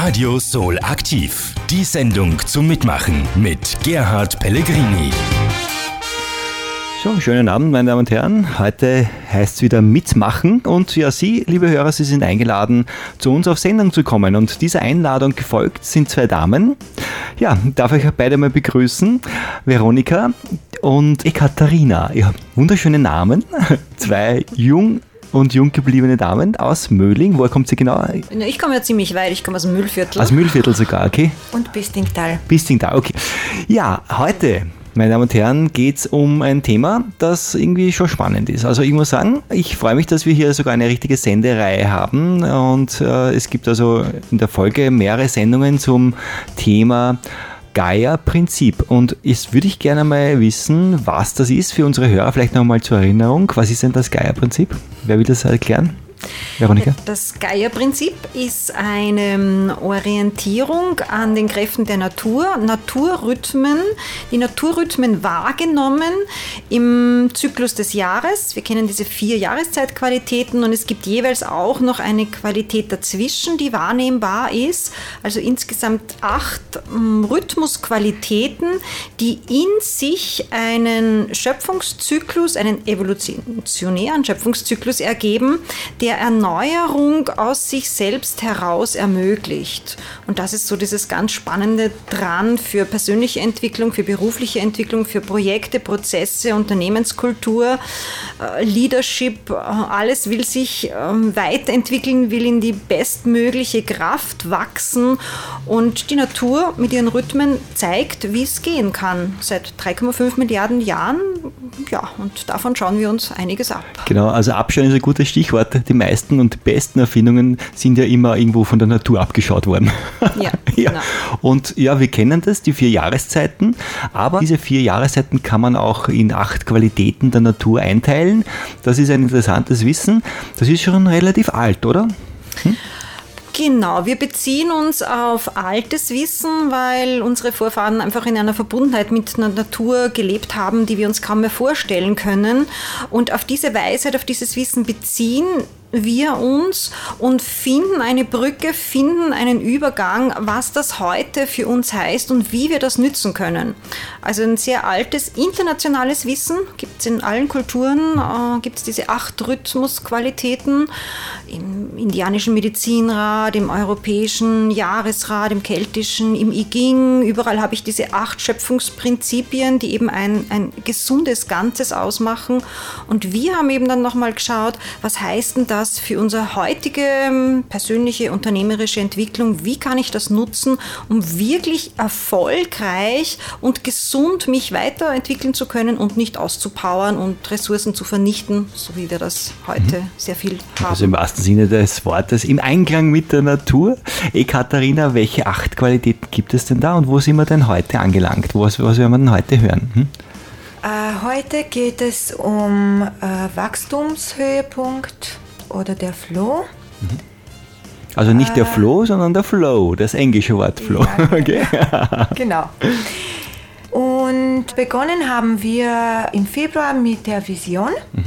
Radio Soul aktiv. Die Sendung zum Mitmachen mit Gerhard Pellegrini. So, schönen Abend, meine Damen und Herren. Heute heißt es wieder Mitmachen und ja, Sie, liebe Hörer, Sie sind eingeladen, zu uns auf Sendung zu kommen und dieser Einladung gefolgt sind zwei Damen. Ja, darf ich euch beide mal begrüßen, Veronika und Ekaterina. Ja, wunderschöne Namen, zwei jung gebliebene Damen aus Mödling. Woher kommt sie genau? Ich komme ja ziemlich weit, ich komme aus dem Mühlviertel. Aus Mühlviertel sogar, okay. Und Bistingtal. Bistingtal, okay. Ja, heute, meine Damen und Herren, geht es um ein Thema, das irgendwie schon spannend ist. Also ich muss sagen, ich freue mich, dass wir hier sogar eine richtige Sendereihe haben und es gibt also in der Folge mehrere Sendungen zum Thema Gaia-Prinzip. Und jetzt würde ich gerne mal wissen, was das ist für unsere Hörer, vielleicht nochmal zur Erinnerung. Was ist denn das Gaia-Prinzip? Wer will das erklären? Veronika? Das Gaia-Prinzip ist eine Orientierung an den Kräften der Natur, die Naturrhythmen wahrgenommen im Zyklus des Jahres. Wir kennen diese 4 Jahreszeitqualitäten und es gibt jeweils auch noch eine Qualität dazwischen, die wahrnehmbar ist. Also insgesamt 8 Rhythmusqualitäten, die in sich einen Schöpfungszyklus, einen evolutionären Schöpfungszyklus ergeben, der Erneuerung aus sich selbst heraus ermöglicht. Und das ist so dieses ganz Spannende dran für persönliche Entwicklung, für berufliche Entwicklung, für Projekte, Prozesse, Unternehmenskultur, Leadership. Alles will sich weiterentwickeln, will in die bestmögliche Kraft wachsen. Und die Natur mit ihren Rhythmen zeigt, wie es gehen kann. Seit 3,5 Milliarden Jahren. Ja, und davon schauen wir uns einiges ab. Genau, also abschauen ist ein gutes Stichwort. Die meisten und die besten Erfindungen sind ja immer irgendwo von der Natur abgeschaut worden. Ja, ja. Genau. Und ja, wir kennen das, die 4 Jahreszeiten, aber diese 4 Jahreszeiten kann man auch in 8 Qualitäten der Natur einteilen. Das ist ein interessantes Wissen. Das ist schon relativ alt, oder? Genau, wir beziehen uns auf altes Wissen, weil unsere Vorfahren einfach in einer Verbundenheit mit der Natur gelebt haben, die wir uns kaum mehr vorstellen können. Und auf diese Weisheit, auf dieses Wissen beziehen wir uns und finden eine Brücke, finden einen Übergang, was das heute für uns heißt und wie wir das nützen können. Also ein sehr altes internationales Wissen, gibt es in allen Kulturen, gibt es diese 8 Rhythmusqualitäten, im indianischen Medizinrat, im europäischen Jahresrat, im keltischen, im I Ching, überall habe ich diese 8 Schöpfungsprinzipien, die eben ein gesundes Ganzes ausmachen. Und wir haben eben dann nochmal geschaut, was heißt denn das für unsere heutige persönliche unternehmerische Entwicklung? Wie kann ich das nutzen, um wirklich erfolgreich und gesund mich weiterentwickeln zu können und nicht auszupowern und Ressourcen zu vernichten, so wie wir das heute sehr viel haben. Also im wahrsten Sinne des Wortes, im Einklang mit der Natur. Ekaterina, welche 8 Qualitäten gibt es denn da und wo sind wir denn heute angelangt? Was werden wir denn heute hören? Heute geht es um Wachstumshöhepunkt oder der Flow. Also nicht der Flow, sondern der Flow, das englische Wort Flow. Ja, okay. Genau. Und begonnen haben wir im Februar mit der Vision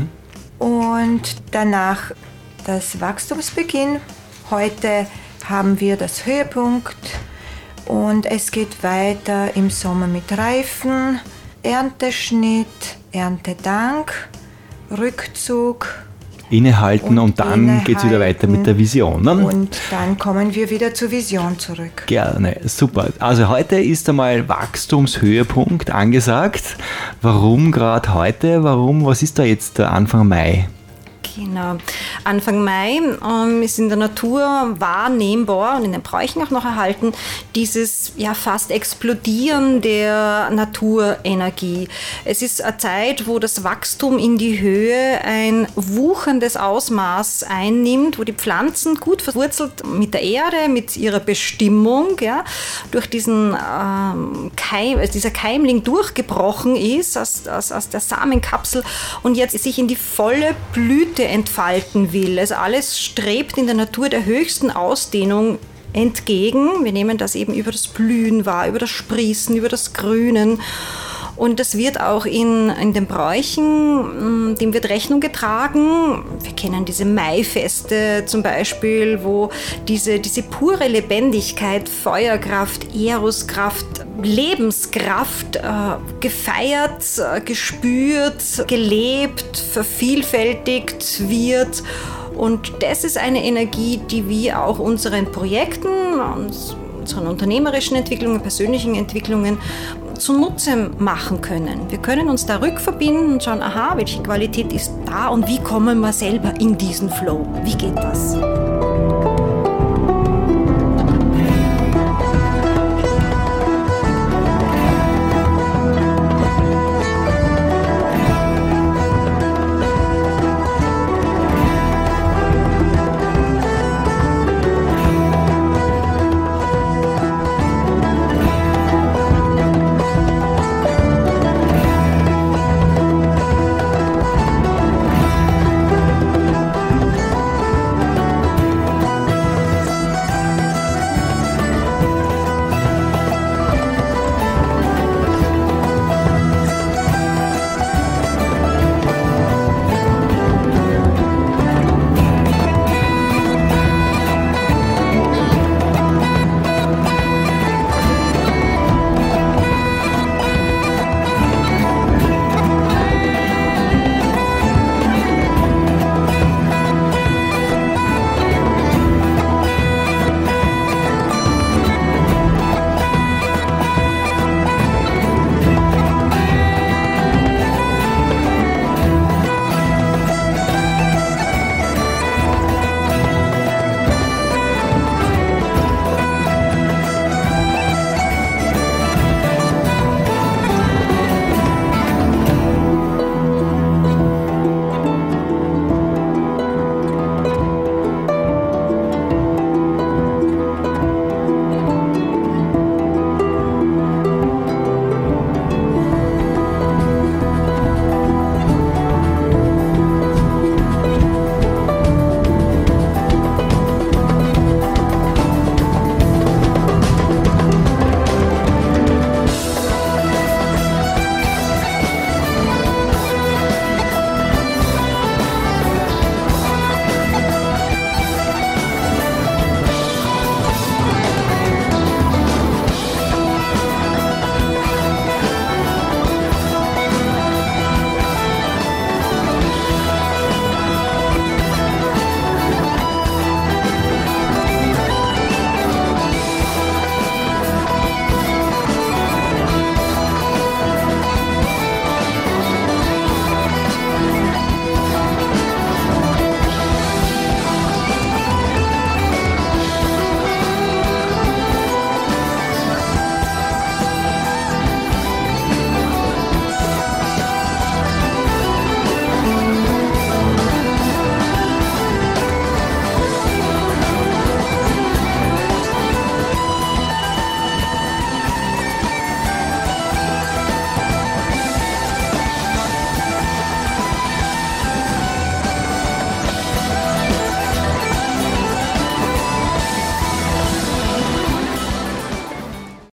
und danach das Wachstumsbeginn. Heute haben wir das Höhepunkt und es geht weiter im Sommer mit Reifen, Ernteschnitt, Erntedank, Rückzug. Innehalten und dann geht es wieder weiter mit der Vision. Ne? Und dann kommen wir wieder zur Vision zurück. Gerne, super. Also heute ist einmal Wachstumshöhepunkt angesagt. Warum gerade heute? Was ist da jetzt der Anfang Mai? Genau. Anfang Mai ist in der Natur wahrnehmbar und in den Bräuchen auch noch erhalten, dieses ja fast Explodieren der Naturenergie. Es ist eine Zeit, wo das Wachstum in die Höhe ein wucherndes Ausmaß einnimmt, wo die Pflanzen gut verwurzelt mit der Erde, mit ihrer Bestimmung, ja, durch diesen dieser Keimling durchgebrochen ist aus der Samenkapsel und jetzt sich in die volle Blüte entfalten will. Also alles strebt in der Natur der höchsten Ausdehnung entgegen. Wir nehmen das eben über das Blühen wahr, über das Sprießen, über das Grünen. Und das wird auch in den Bräuchen, dem wird Rechnung getragen. Wir kennen diese Maifeste zum Beispiel, wo diese pure Lebendigkeit, Feuerkraft, Eroskraft, Lebenskraft gefeiert, gespürt, gelebt, vervielfältigt wird. Und das ist eine Energie, die wir auch unseren Projekten, unseren unternehmerischen Entwicklungen, persönlichen Entwicklungen zunutze machen können. Wir können uns da rückverbinden und schauen, aha, welche Qualität ist da und wie kommen wir selber in diesen Flow? Wie geht das?